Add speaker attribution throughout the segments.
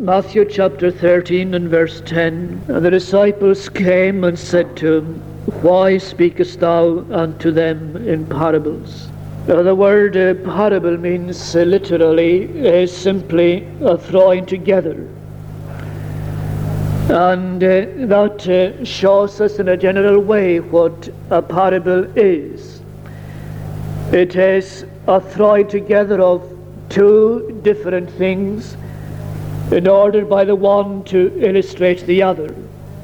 Speaker 1: Matthew chapter 13 and verse 10. And the disciples came and said to him, Why speakest thou unto them in parables? Now the word parable means literally simply a throwing together. And that shows us in a general way what a parable is. It is a throwing together of two different things in order by the one to illustrate the other.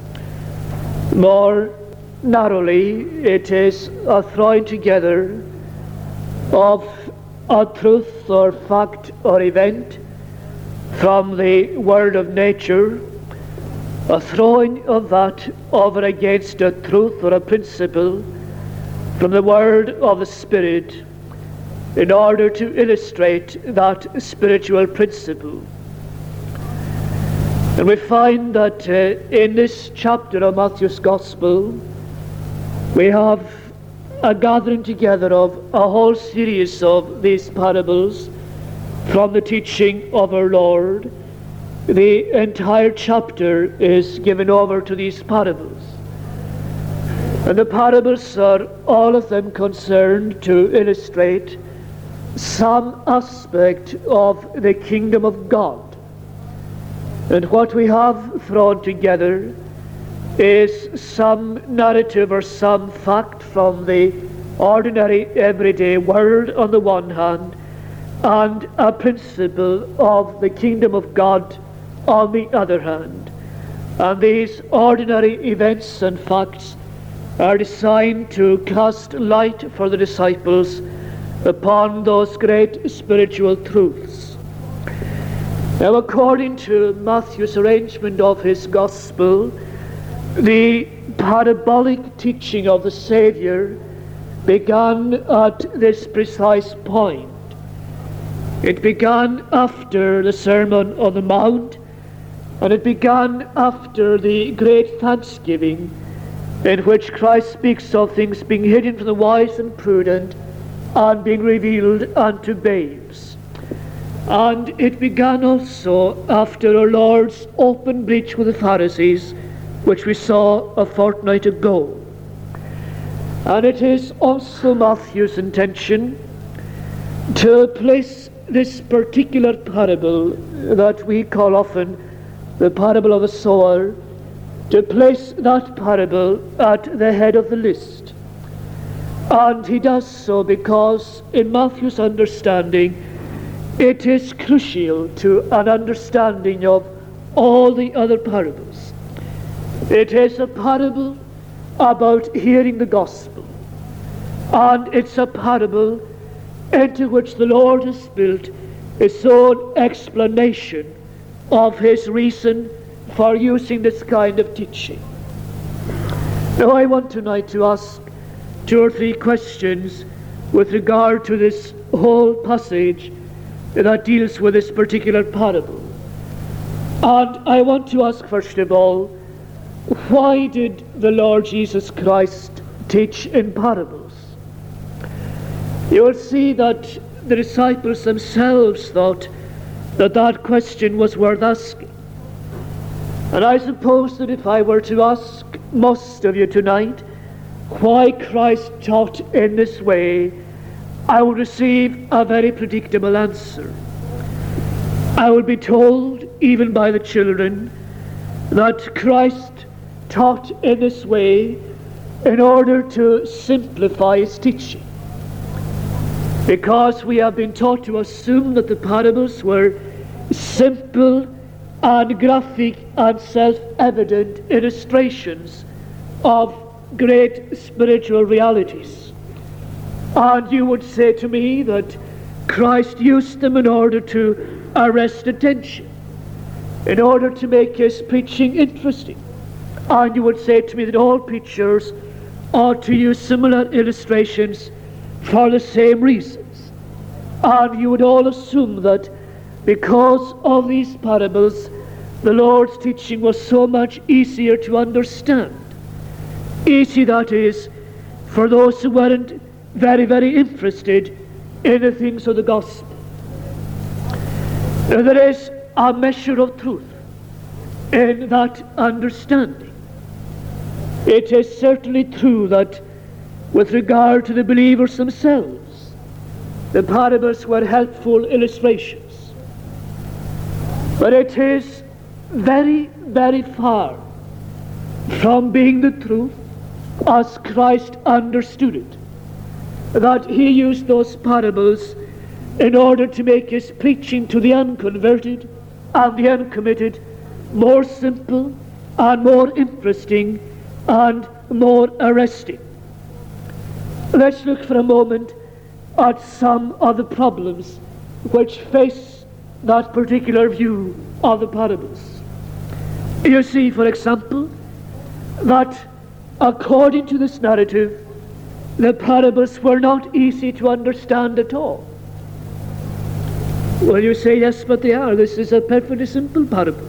Speaker 1: More narrowly, it is a throwing together of a truth or fact or event from the world of nature, a throwing of that over against a truth or a principle from the world of the Spirit in order to illustrate that spiritual principle. And we find that in this chapter of Matthew's Gospel we have a gathering together of a whole series of these parables from the teaching of our Lord. The entire chapter is given over to these parables. And the parables are all of them concerned to illustrate some aspect of the kingdom of God. And what we have thrown together is some narrative or some fact from the ordinary everyday world on the one hand, and a principle of the kingdom of God on the other hand. And these ordinary events and facts are designed to cast light for the disciples upon those great spiritual truths. Now, according to Matthew's arrangement of his gospel, the parabolic teaching of the Savior began at this precise point. It began after the Sermon on the Mount, and it began after the great thanksgiving in which Christ speaks of things being hidden from the wise and prudent and being revealed unto babes. And it began also after our Lord's open breach with the Pharisees, which we saw a fortnight ago. And it is also Matthew's intention to place this particular parable that we call often the parable of the sower, to place that parable at the head of the list. And he does so because in Matthew's understanding it is crucial to an understanding of all the other parables. It is a parable about hearing the gospel, and it's a parable into which the Lord has built his own explanation of his reason for using this kind of teaching. Now I want tonight to ask two or three questions with regard to this whole passage that deals with this particular parable. And I want to ask first of all, why did the Lord Jesus Christ teach in parables? You will see that the disciples themselves thought that that question was worth asking. And I suppose that if I were to ask most of you tonight why Christ taught in this way, I would receive a very predictable answer. I will be told, even by the children, that Christ taught in this way in order to simplify his teaching. Because we have been taught to assume that the parables were simple and graphic and self-evident illustrations of great spiritual realities. And you would say to me that Christ used them in order to arrest attention, in order to make his preaching interesting. And you would say to me that all preachers ought to use similar illustrations for the same reasons. And you would all assume that because of these parables, the Lord's teaching was so much easier to understand. Easy, that is, for those who weren't very, very interested in the things of the gospel. Now, there is a measure of truth in that understanding. It is certainly true that with regard to the believers themselves, the parables were helpful illustrations. But it is very, very far from being the truth as Christ understood it, that he used those parables in order to make his preaching to the unconverted and the uncommitted more simple and more interesting and more arresting. Let's look for a moment at some of the problems which face that particular view of the parables. You see, for example, that according to this narrative, the parables were not easy to understand at all. Well, you say, yes, but they are. This is a perfectly simple parable.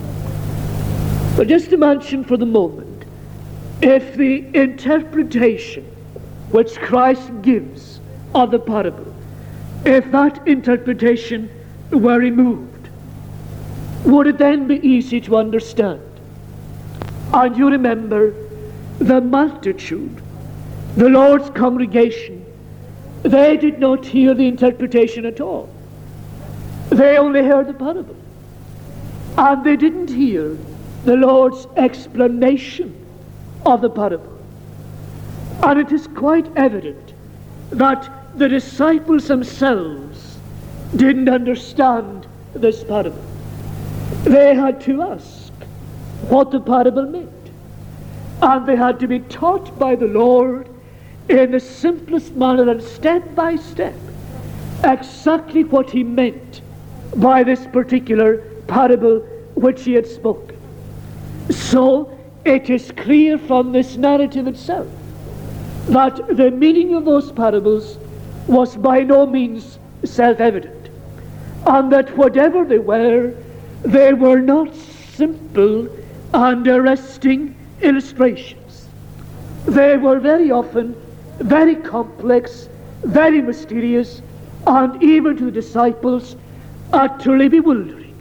Speaker 1: But just imagine for the moment, if the interpretation which Christ gives of the parable, if that interpretation were removed, would it then be easy to understand? And you remember the multitude, the Lord's congregation, they did not hear the interpretation at all. They only heard the parable. And they didn't hear the Lord's explanation of the parable. And it is quite evident that the disciples themselves didn't understand this parable. They had to ask what the parable meant. And they had to be taught by the Lord in the simplest manner and step by step exactly what he meant by this particular parable which he had spoken. So it is clear from this narrative itself that the meaning of those parables was by no means self-evident, and that whatever they were not simple and arresting illustrations. They were very often very complex, very mysterious, and even to the disciples utterly bewildering.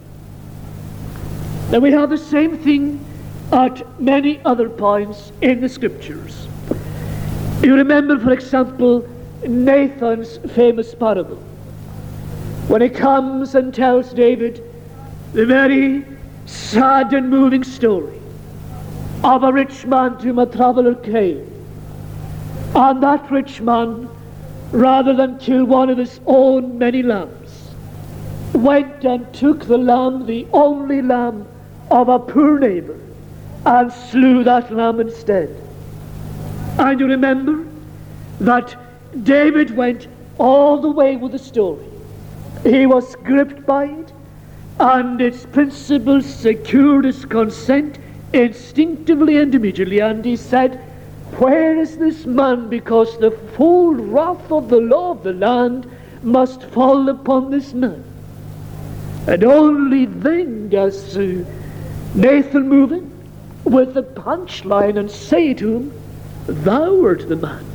Speaker 1: Now we have the same thing at many other points in the Scriptures. You remember, for example, Nathan's famous parable, when he comes and tells David the very sad and moving story of a rich man to whom a traveler came. And that rich man, rather than kill one of his own many lambs, went and took the lamb, the only lamb of a poor neighbor, and slew that lamb instead. And you remember that David went all the way with the story. He was gripped by it, and its principles secured his consent instinctively and immediately, and he said, "Where is this man? Because the full wrath of the law of the land must fall upon this man." And only then does Nathan move in with the punchline and say to him, "Thou art the man."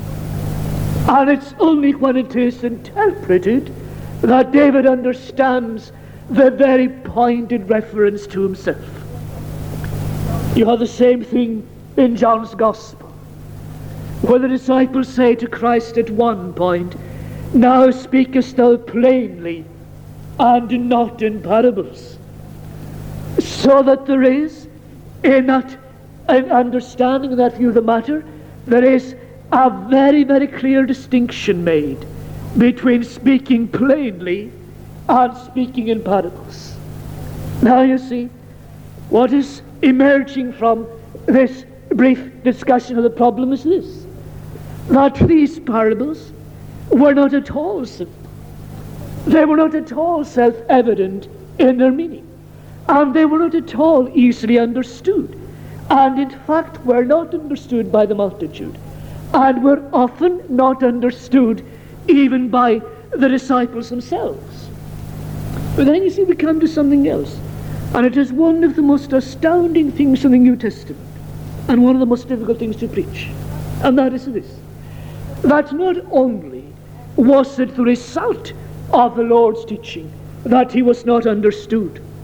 Speaker 1: And it's only when it is interpreted that David understands the very pointed reference to himself. You have the same thing in John's Gospel, where the disciples say to Christ at one point, "Now speakest thou plainly, and not in parables." So that there is, in that understanding, that view of the matter, there is a very, very clear distinction made between speaking plainly and speaking in parables. Now you see, what is emerging from this brief discussion of the problem is this, that these parables were not at all simple. They were not at all self-evident in their meaning, and they were not at all easily understood, and in fact were not understood by the multitude, and were often not understood even by the disciples themselves. But then you see we come to something else, and it is one of the most astounding things in the New Testament, and one of the most difficult things to preach, and that is this, that not only was it the result of the Lord's teaching that he was not understood,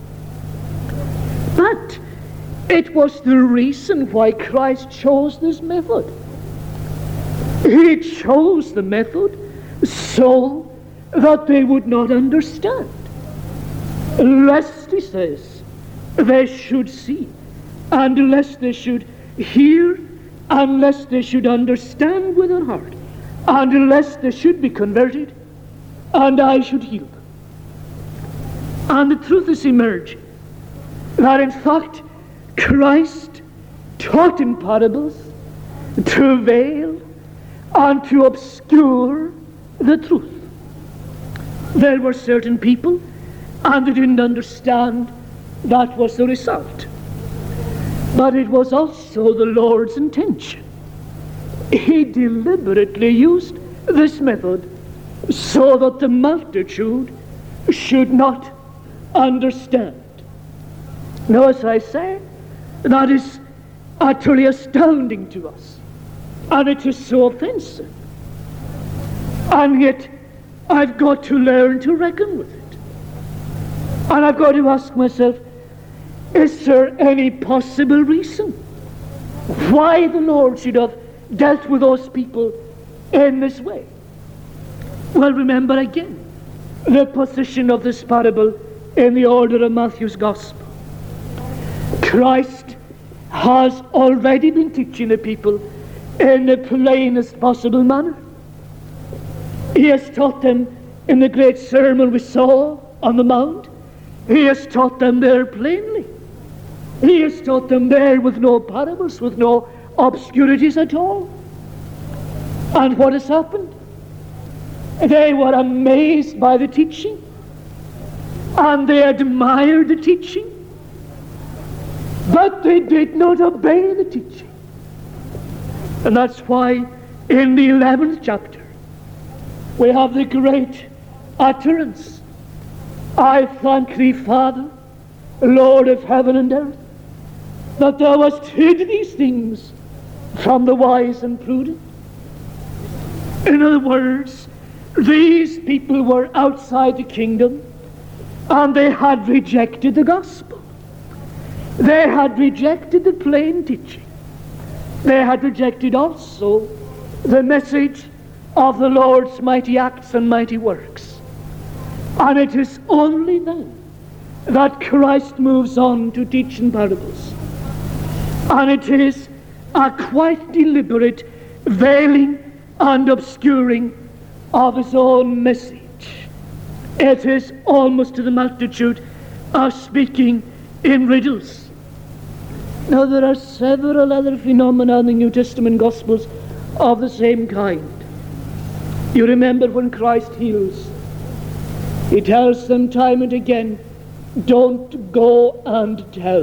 Speaker 1: But it was the reason why Christ chose this method. He chose the method so that they would not understand, lest, he says, they should see, and lest they should hear, unless they should understand with their heart, and unless they should be converted, and I should heal them. And the truth is emerging that in fact Christ taught in parables to veil and to obscure the truth. There were certain people, and they didn't understand. That was the result. But it was also the Lord's intention. He deliberately used this method so that the multitude should not understand. Now, as I say, that is utterly astounding to us, and it is so offensive. And yet, I've got to learn to reckon with it. And I've got to ask myself, is there any possible reason why the Lord should have dealt with those people in this way? Well, remember again the position of this parable in the order of Matthew's Gospel. Christ has already been teaching the people in the plainest possible manner. He has taught them in the great sermon we saw on the Mount. He has taught them there plainly. He has taught them there with no parables, with no obscurities at all. And what has happened? They were amazed by the teaching, and they admired the teaching, but they did not obey the teaching. And that's why in the 11th chapter we have the great utterance, I thank thee, Father, Lord of heaven and earth, that thou hast hid these things from the wise and prudent. In other words, these people were outside the kingdom, and they had rejected the gospel. They had rejected the plain teaching. They had rejected also the message of the Lord's mighty acts and mighty works. And it is only then that Christ moves on to teach in parables. And it is a quite deliberate veiling and obscuring of his own message. It is almost to the multitude of speaking in riddles. Now, there are several other phenomena in the New Testament Gospels of the same kind. You remember when Christ heals, he tells them time and again, don't go and tell.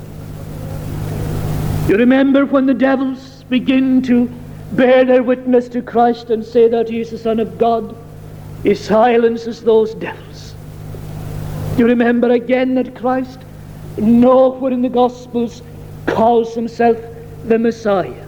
Speaker 1: You remember when the devils begin to bear their witness to Christ and say that he is the Son of God, he silences those devils. You remember again that Christ nowhere in the Gospels calls himself the Messiah,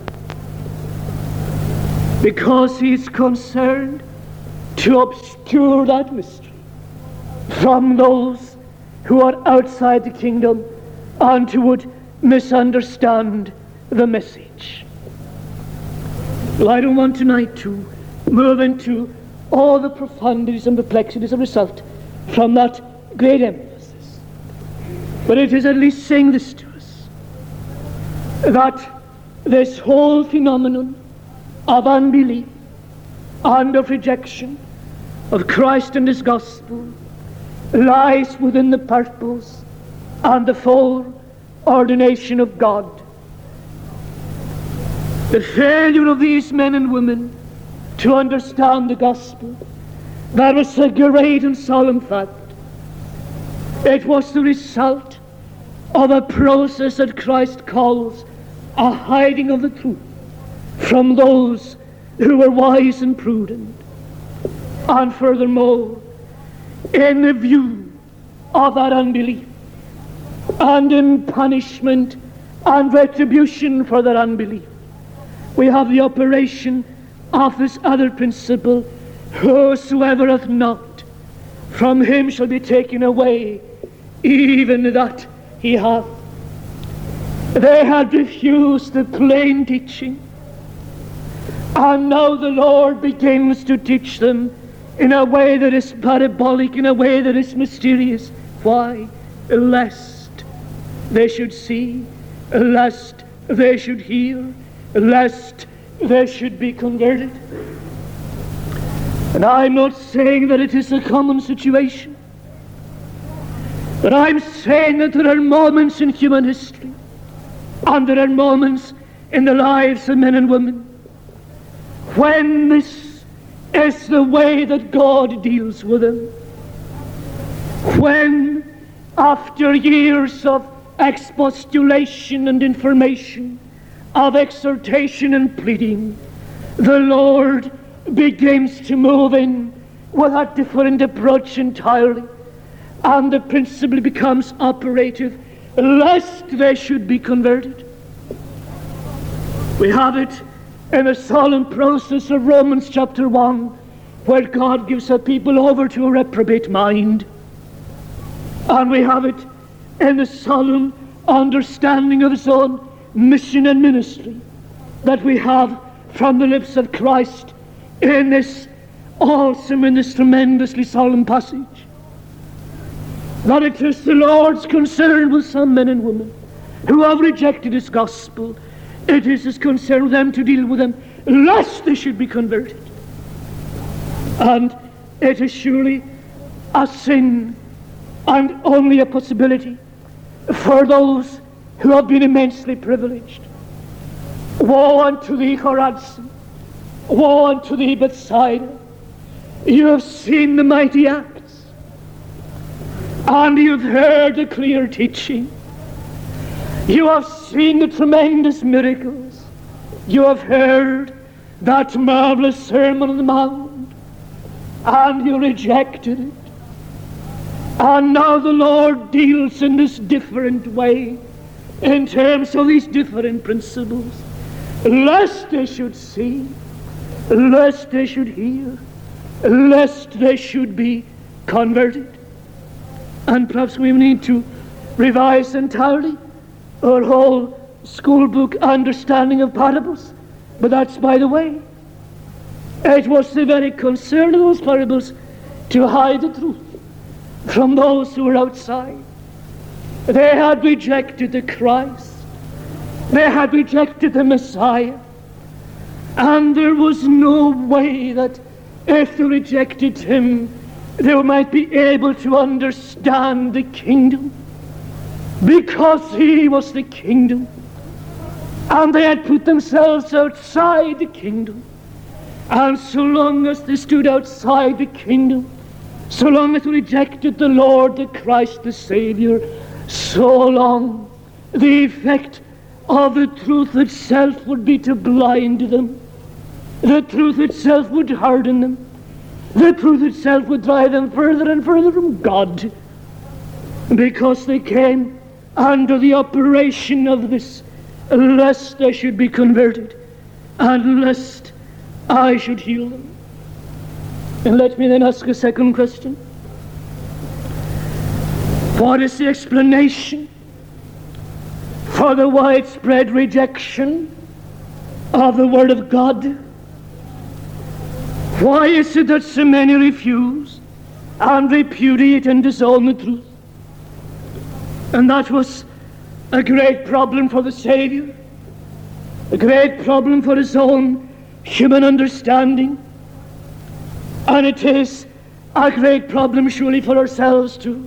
Speaker 1: because he is concerned to obscure that mystery from those who are outside the kingdom and who would misunderstand the message. Well, I don't want tonight to move into all the profundities and perplexities that result from that great emphasis, but it is at least saying this to us, that this whole phenomenon of unbelief and of rejection of Christ and his gospel lies within the purpose and the foreordination of God. The failure of these men and women to understand the gospel, that was a great and solemn fact. It was the result of a process that Christ calls a hiding of the truth from those who were wise and prudent. And furthermore, in the view of that unbelief, and in punishment and retribution for that unbelief, we have the operation of this other principle, whosoever hath not, from him shall be taken away even that he hath. They had refused the plain teaching. And now the Lord begins to teach them in a way that is parabolic, in a way that is mysterious. Why? Lest they should see, lest they should hear, lest they should be converted. And I'm not saying that it is a common situation, but I'm saying that there are moments in human history, and there are moments in the lives of men and women, when this is the way that God deals with them. When, after years of expostulation and information, of exhortation and pleading, the Lord begins to move in with a different approach entirely, and the principle becomes operative, lest they should be converted. We have it in the solemn process of Romans chapter 1, where God gives a people over to a reprobate mind. And we have it in the solemn understanding of His own mission and ministry that we have from the lips of Christ in this awesome, in this tremendously solemn passage. That it is the Lord's concern with some men and women who have rejected His gospel. It is His concern with them to deal with them, lest they should be converted. And it is surely a sin and only a possibility for those who have been immensely privileged. Woe unto thee, Chorazin! Woe unto thee, Bethsaida! You have seen the mighty acts, and you have heard the clear teaching. You have seen the tremendous miracles. You have heard that marvelous Sermon on the Mount, and you rejected it. And now the Lord deals in this different way, in terms of these different principles, lest they should see, lest they should hear, lest they should be converted. And perhaps we need to revise entirely our whole school book understanding of parables. But that's by the way. It was the very concern of those parables to hide the truth from those who were outside. They had rejected the Christ. They had rejected the Messiah. And there was no way that if they rejected Him, they might be able to understand the kingdom, because He was the kingdom, and they had put themselves outside the kingdom. And so long as they stood outside the kingdom, so long as they rejected the Lord, the Christ, the Savior, so long the effect of the truth itself would be to blind them. The truth itself would harden them. The truth itself would drive them further and further from God, because they came under the operation of this, lest they should be converted, and lest I should heal them. And let me then ask a second question. What is the explanation for the widespread rejection of the Word of God? Why is it that so many refuse and repudiate and disown the truth? And that was a great problem for the Savior, a great problem for His own human understanding, and it is a great problem surely for ourselves too.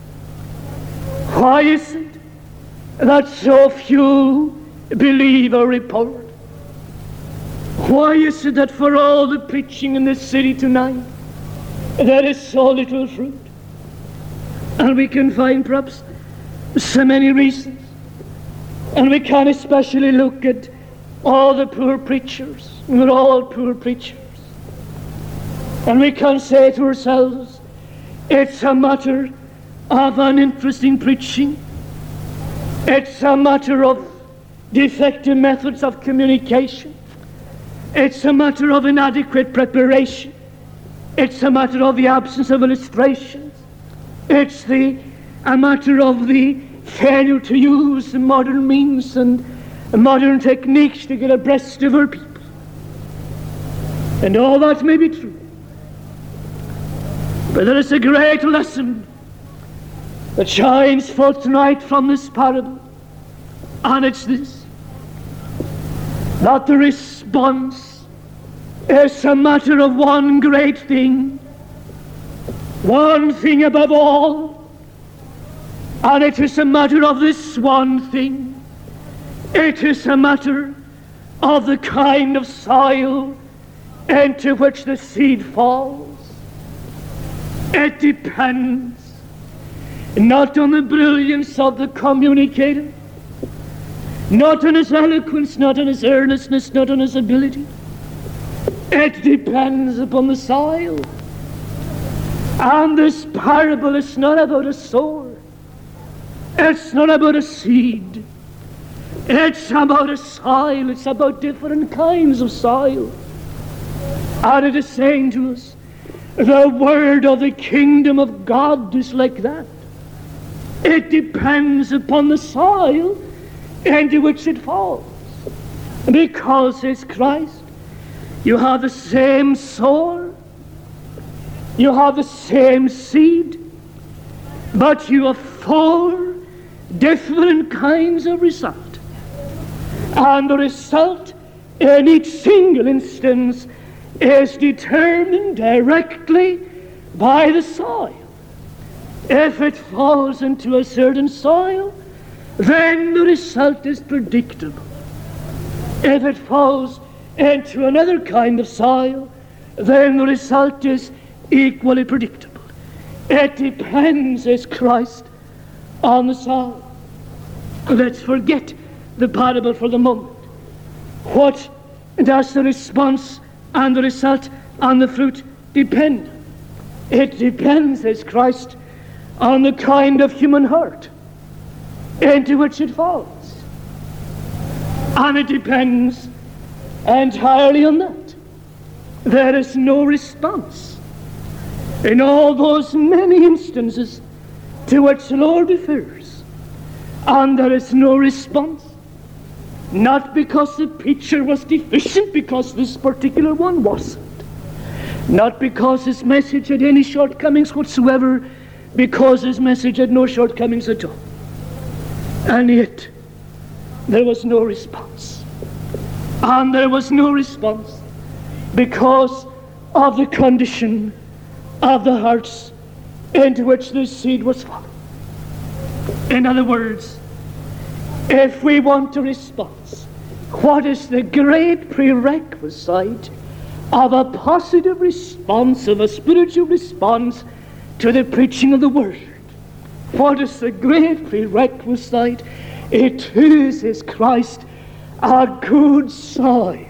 Speaker 1: Why is it that so few believe our report? Why is it that for all the preaching in this city tonight, there is so little fruit? And we can find perhaps so many reasons. And we can especially look at all the poor preachers. We're all poor preachers. And we can say to ourselves, it's a matter of uninteresting preaching. It's a matter of defective methods of communication. It's a matter of inadequate preparation. It's a matter of the absence of illustrations. It's a matter of the failure to use modern means and modern techniques to get abreast of our people. And all that may be true. But there is a great lesson that shines forth tonight from this parable. And it's this: that the response is a matter of one great thing, one thing above all, and it is a matter of this one thing. It is a matter of the kind of soil into which the seed falls. It depends not on the brilliance of the communicator, not on his eloquence, not on his earnestness, not on his ability. It depends upon the soil. And this parable is not about a sower. It's not about a seed. It's about a soil. It's about different kinds of soil. And it is saying to us, the word of the kingdom of God is like that. It depends upon the soil into which it falls. Because it's Christ, you have the same sower, you have the same seed, but you have 4 different kinds of result. And the result in each single instance is determined directly by the soil. If it falls into a certain soil, then the result is predictable. If it falls into another kind of soil, then the result is equally predictable. It depends, as Christ, on the soil. Let's forget the parable for the moment. What does the response and the result and the fruit depend? It depends, as Christ, on the kind of human heart into which it falls. And it depends entirely on that. There is no response in all those many instances to which the Lord refers. And there is no response, not because the preacher was deficient, because this particular one wasn't. Not because his message had any shortcomings whatsoever, because his message had no shortcomings at all. And yet, there was no response. And there was no response because of the condition of the hearts into which the seed was fallen. In other words, if we want a response, what is the great prerequisite of a positive response, of a spiritual response to the preaching of the Word? What is the great prerequisite? It is, as Christ, a good soil.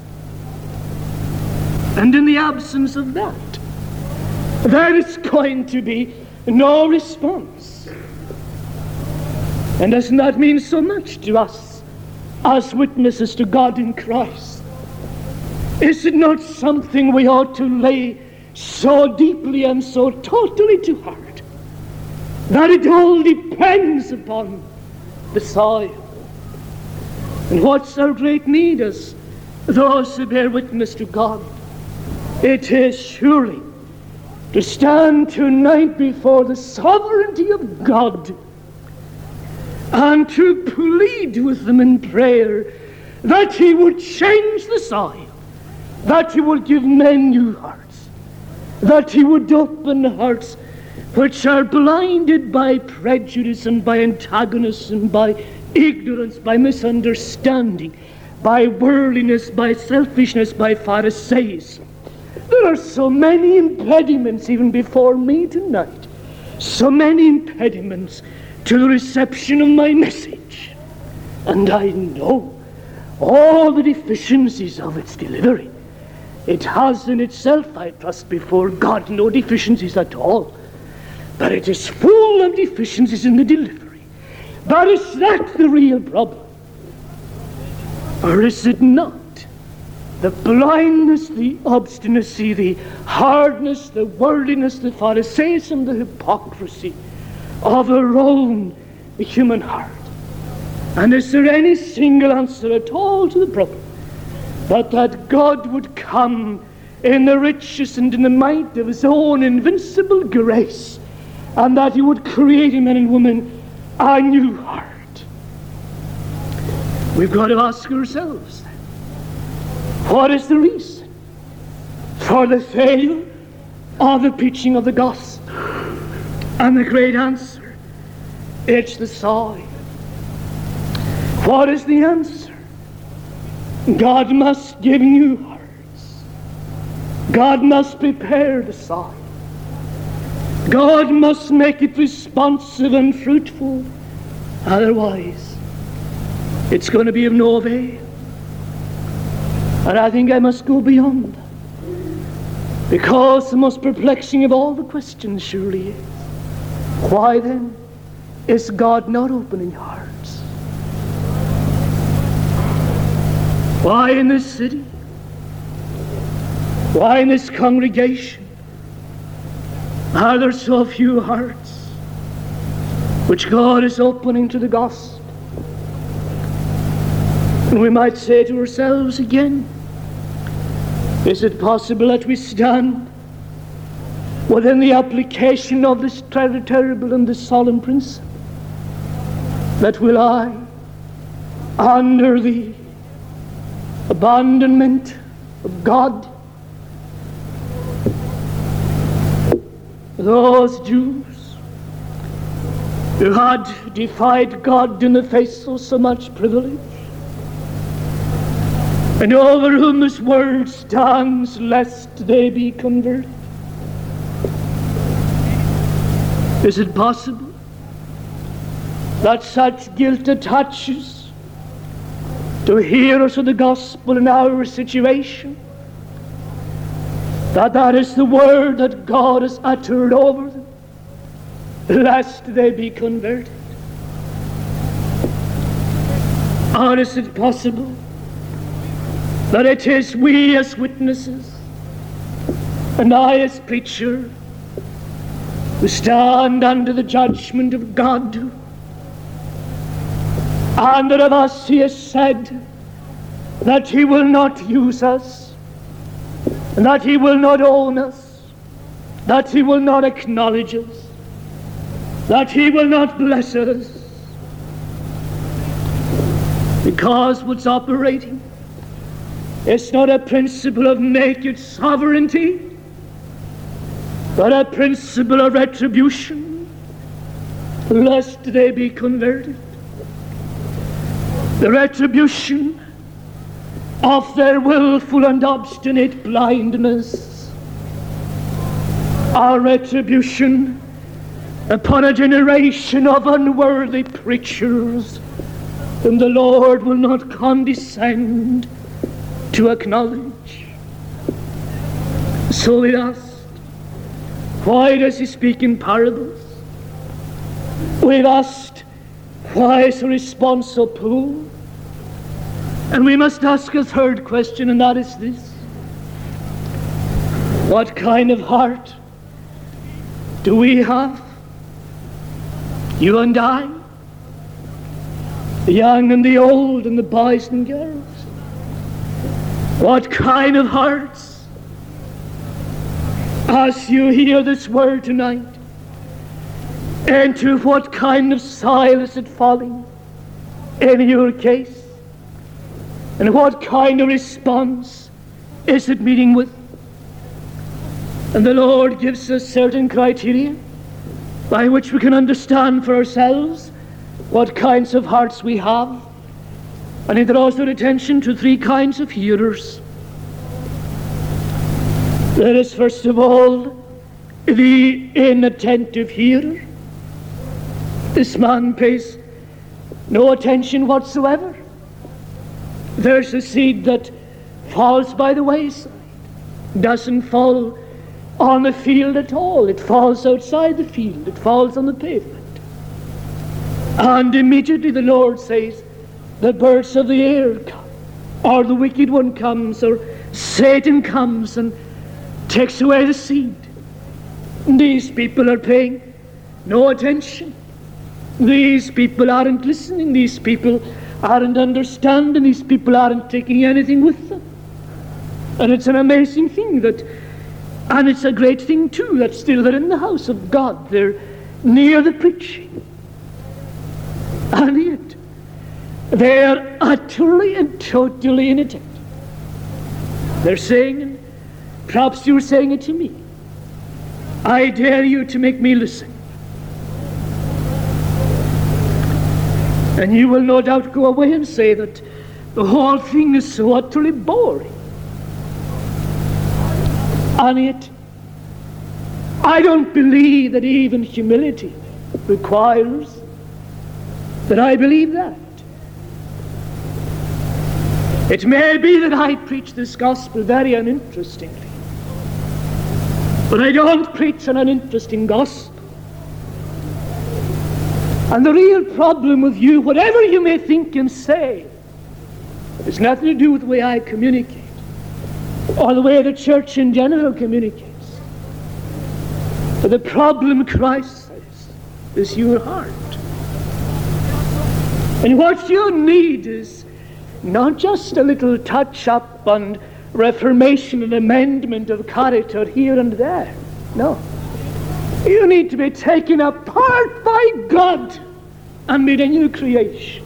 Speaker 1: And in the absence of that, there is going to be no response. And doesn't that mean so much to us as witnesses to God in Christ? Is it not something we ought to lay so deeply and so totally to heart, that it all depends upon the soil? And what's our great need as those who bear witness to God? It is surely to stand tonight before the sovereignty of God and to plead with them in prayer that He would change the soil, that He would give men new hearts, that He would open hearts which are blinded by prejudice and by antagonism, by ignorance, by misunderstanding, by worldliness, by selfishness, by Pharisaism. There are so many impediments even before me tonight, so many impediments to the reception of my message. And I know all the deficiencies of its delivery. It has in itself, I trust before God, no deficiencies at all. But it is full of deficiencies in the delivery. But is that the real problem? Or is it not? The blindness, the obstinacy, the hardness, the worldliness, the Pharisaism, the hypocrisy of our own the human heart. And is there any single answer at all to the problem? But that God would come in the riches and in the might of his own invincible grace, and that he would create in men and women a new heart. We've got to ask ourselves then, what is the reason for the failure of the preaching of the gospel? And the great answer, it's the soil. What is the answer? God must give new hearts. God must prepare the soil. God must make it responsive and fruitful. Otherwise, it's going to be of no avail. And I think I must go beyond that, because the most perplexing of all the questions surely is, why then is God not opening hearts? Why in this city? Why in this congregation are there so few hearts which God is opening to the gospel? And we might say to ourselves again, is it possible that we stand within the application of this terrible and this solemn principle, that will I, under the abandonment of God, those Jews who had defied God in the face of so much privilege, and over whom this word stands, lest they be converted? Is it possible that such guilt attaches to hearers of the gospel in our situation, that is the word that God has uttered over them, lest they be converted? Or is it possible that it is we as witnesses, and I as preacher, who stand under the judgment of God, and that of us he has said that he will not use us, and that he will not own us, that he will not acknowledge us, that he will not bless us, because what's operating is not a principle of naked sovereignty, but a principle of retribution, lest they be converted. The retribution of their willful and obstinate blindness, our retribution upon a generation of unworthy preachers whom the Lord will not condescend to acknowledge. So we asked, why does he speak in parables? We've asked, why is the response so poor? And we must ask a third question, and that is this: what kind of heart do we have, you and I, the young and the old and the boys and girls? What kind of hearts, as you hear this word tonight, into what kind of soil is it falling in your case? And what kind of response is it meeting with? And the Lord gives us certain criteria by which we can understand for ourselves what kinds of hearts we have. And he draws our attention to three kinds of hearers. There is, first of all, the inattentive hearer. This man pays no attention whatsoever. There's a seed that falls by the wayside, doesn't fall on the field at all. It falls outside the field. It falls on the pavement. And immediately the Lord says, the birds of the air come, or the wicked one comes, or Satan comes and takes away the seed. And these people are paying no attention. These people aren't listening. These people aren't understanding. These people aren't taking anything with them. And it's an amazing thing and it's a great thing too, that still they're in the house of God. They're near the preaching. And yet, they are utterly and totally inattentive. They're saying, and perhaps you're saying it to me, I dare you to make me listen. And you will no doubt go away and say that the whole thing is so utterly boring. And yet, I don't believe that even humility requires that I believe that. It may be that I preach this gospel very uninterestingly, but I don't preach an uninteresting gospel. And the real problem with you, whatever you may think and say, has nothing to do with the way I communicate or the way the church in general communicates. But the problem, Christ says, is your heart. And what you need is not just a little touch-up and reformation and amendment of character here and there. No. You need to be taken apart by God and made a new creation.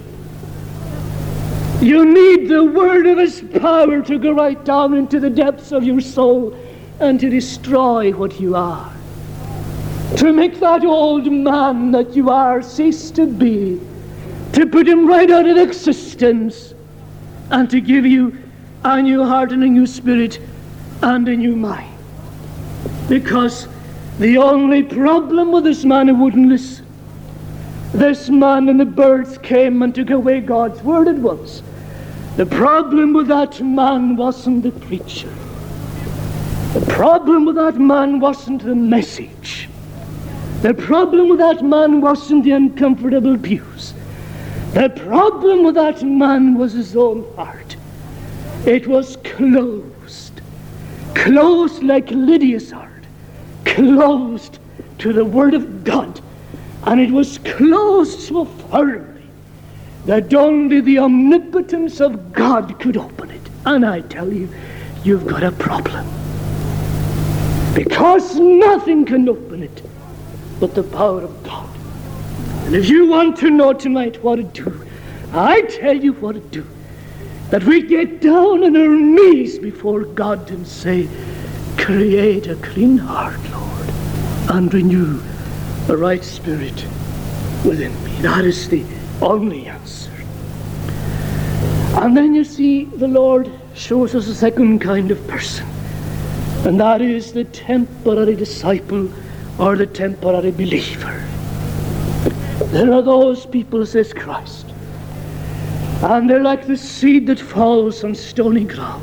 Speaker 1: You need the word of His power to go right down into the depths of your soul and to destroy what you are. To make that old man that you are cease to be. To put him right out of existence. And to give you a new heart and a new spirit and a new mind. Because the only problem with this man who wouldn't listen, this man and the birds came and took away God's word at once. The problem with that man wasn't the preacher. The problem with that man wasn't the message. The problem with that man wasn't the uncomfortable pews. The problem with that man was his own heart. It was closed. Closed like Lydia's heart. Closed to the word of God. And it was closed so firmly that only the omnipotence of God could open it. And I tell you, you've got a problem. Because nothing can open it but the power of God. And if you want to know tonight what to do, I tell you what to do. That we get down on our knees before God and say, create a clean heart, Lord, and renew a right spirit within me. That is the only answer. And then you see, the Lord shows us a second kind of person, and that is the temporary disciple or the temporary believer. There are those people, says Christ, and they're like the seed that falls on stony ground.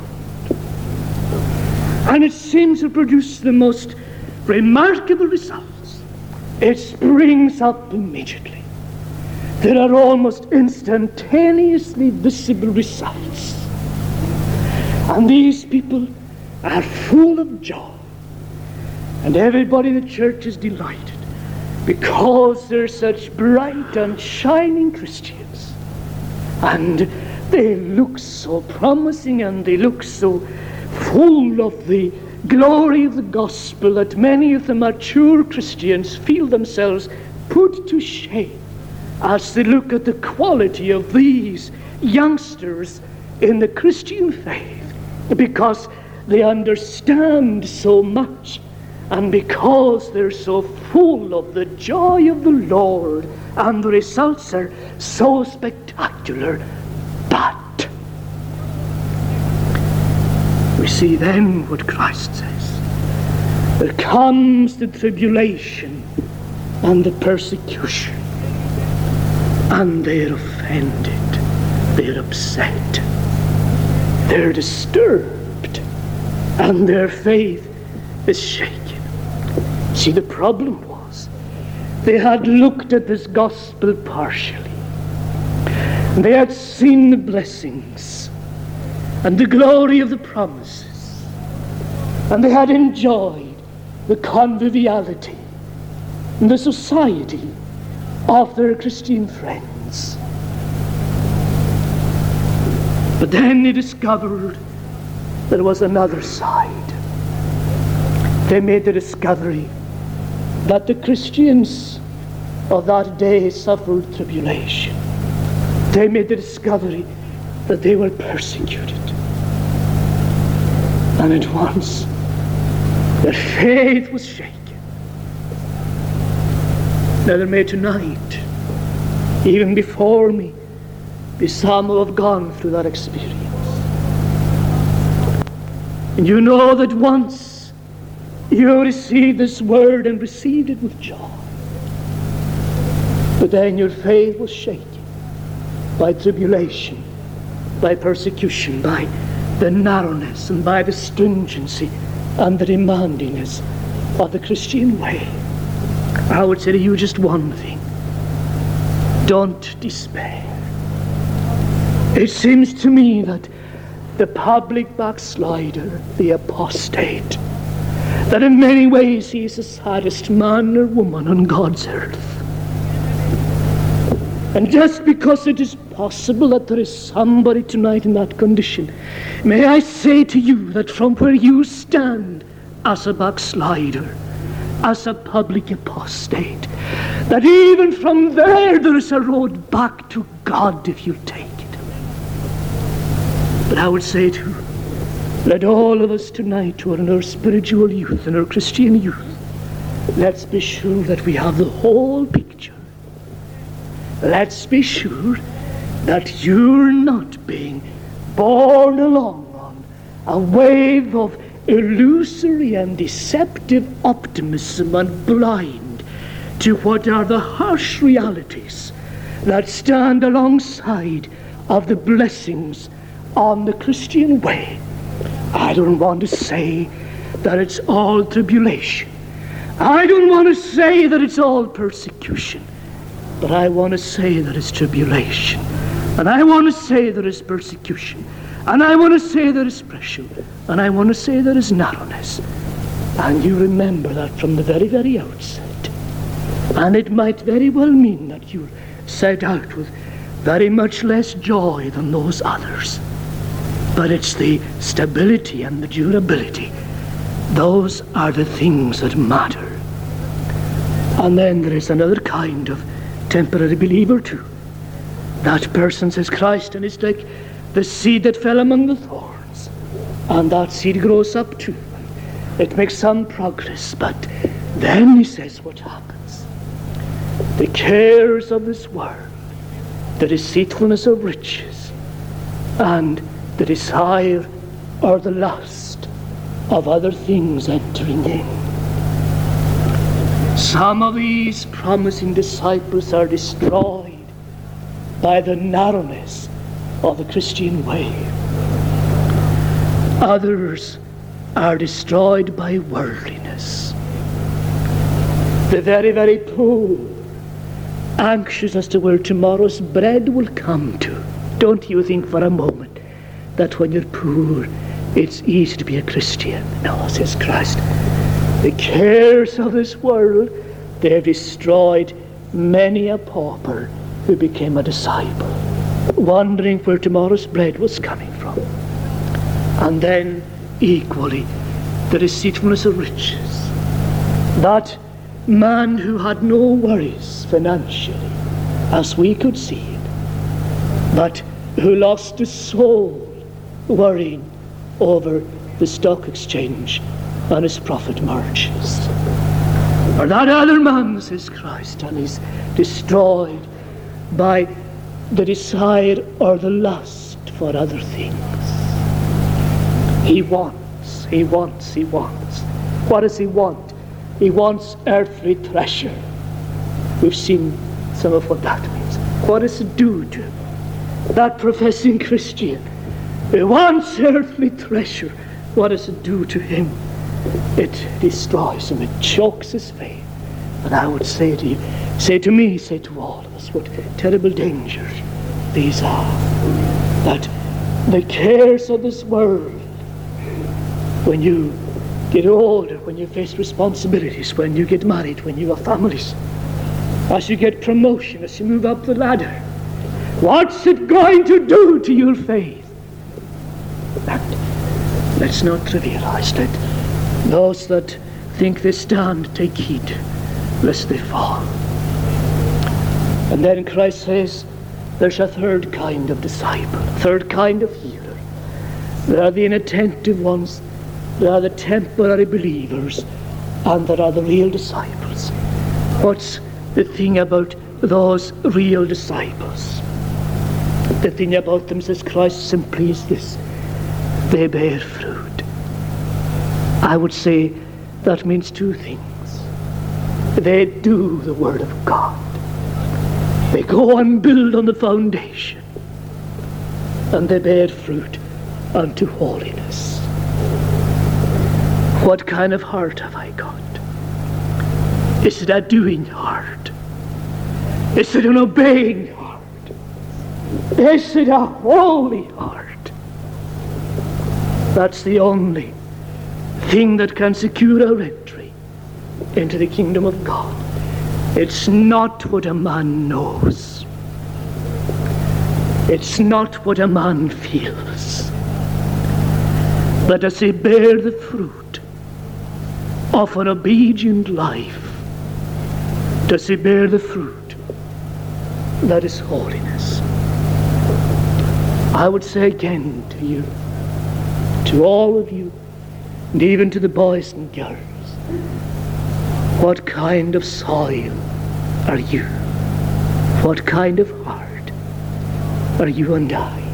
Speaker 1: And it seems to produce the most remarkable results. It springs up immediately. There are almost instantaneously visible results. And these people are full of joy. And everybody in the church is delighted because they're such bright and shining Christians. And they look so promising and they look so full of the glory of the gospel that many of the mature Christians feel themselves put to shame as they look at the quality of these youngsters in the Christian faith, because they understand so much and because they're so full of the joy of the Lord, and the results are so spectacular. But we see then what Christ says. There comes the tribulation and the persecution, and they're offended, they're upset, they're disturbed, and their faith is shaken. See, the problem was they had looked at this gospel partially. They had seen the blessings and the glory of the promises, and they had enjoyed the conviviality and the society of their Christian friends. But then they discovered there was another side. They made the discovery that the Christians of that day suffered tribulation. They made the discovery that they were persecuted. And at once, their faith was shaken. Now, may tonight, even before me, be some who have gone through that experience. And you know that once you received this word and received it with joy, but then your faith was shaken by tribulation, by persecution, by the narrowness and by the stringency and the demandingness of the Christian way. I would say to you just one thing: don't despair. It seems to me that the public backslider, the apostate, that in many ways he is the saddest man or woman on God's earth. And just because it is possible that there is somebody tonight in that condition, may I say to you that from where you stand as a backslider, as a public apostate, that even from there is a road back to God if you take it. But I would say to you, let all of us tonight who are in our spiritual youth and our Christian youth, let's be sure that we have the whole picture. Let's be sure that you're not being borne along on a wave of illusory and deceptive optimism and blind to what are the harsh realities that stand alongside of the blessings on the Christian way. I don't want to say that it's all tribulation. I don't want to say that it's all persecution. But I want to say that it's tribulation. And I want to say there is persecution. And I want to say there is pressure. And I want to say there is narrowness. And you remember that from the very, very outset. And it might very well mean that you set out with very much less joy than those others. But it's the stability and the durability. Those are the things that matter. And then there is another kind of temporary believer too. That person says Christ, and it's like the seed that fell among the thorns. And that seed grows up too. It makes some progress, but then he says what happens. The cares of this world, the deceitfulness of riches, and the desire or the lust of other things entering in. Some of these promising disciples are destroyed by the narrowness of the Christian way. Others are destroyed by worldliness. The very, very poor, anxious as to where tomorrow's bread will come to. Don't you think for a moment that when you're poor, it's easy to be a Christian? No, says Christ. The cares of this world, they have destroyed many a pauper who became a disciple, wondering where tomorrow's bread was coming from. And then, equally, the deceitfulness of riches. That man who had no worries financially, as we could see it, but who lost his soul worrying over the stock exchange and his profit margins. Or that other man, says Christ, and he's destroyed by the desire or the lust for other things. He wants. What does he want? He wants earthly treasure. We've seen some of what that means. What does it do to that professing Christian? He wants earthly treasure. What does it do to him? It destroys him. It chokes his faith. And I would say to you, say to me, say to all of us, what terrible dangers these are. That the cares of this world, when you get older, when you face responsibilities, when you get married, when you have families, as you get promotion, as you move up the ladder? What's it going to do to your faith? And let's not trivialize. Let those that think they stand take heed, lest they fall. And then Christ says, there's a third kind of disciple, a third kind of hearer. There are the inattentive ones, there are the temporary believers, and there are the real disciples. What's the thing about those real disciples? The thing about them, says Christ, simply is this: they bear fruit. I would say that means two things. They do the Word of God. They go and build on the foundation, and they bear fruit unto holiness. What kind of heart have I got? Is it a doing heart? Is it an obeying heart? Is it a holy heart? That's the only thing that can secure our entry into the kingdom of God. It's not what a man knows. It's not what a man feels. But as he bear the fruit of an obedient life, does he bear the fruit that is holiness. I would say again to you, to all of you, and even to the boys and girls, what kind of soil are you? What kind of heart are you and I?